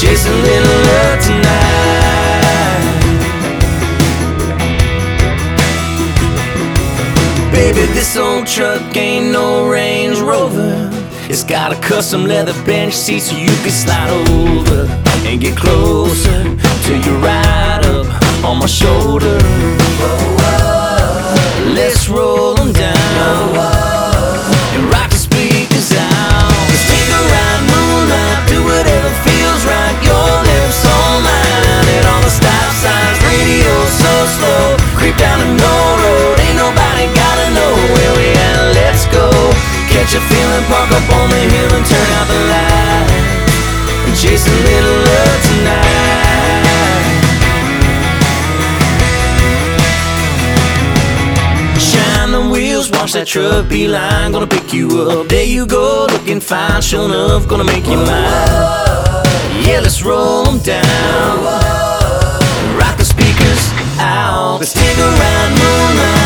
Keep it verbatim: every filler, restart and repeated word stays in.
chase a little love tonight. Baby, this old truck ain't no Range Rover. It's got a custom leather bench seat so you can slide over and get closer till you ride up on my shoulder. Let's roll them down and rock the speakers out. Let's take a ride, moonlight, do whatever feels right. Your lips on mine, and all the stop signs, radio so slow. Creep down the no road, ain't nobody gotta know where we at. Let's go, catch a feeling, park up on the hill and turn out the light and chase a little love tonight. Shine the wheels, watch that truck beeline, gonna pick you up. There you go, looking fine, sure enough, gonna make you mine. Yeah, let's roll them down, rock the speakers out. Let's take a ride, moonlight,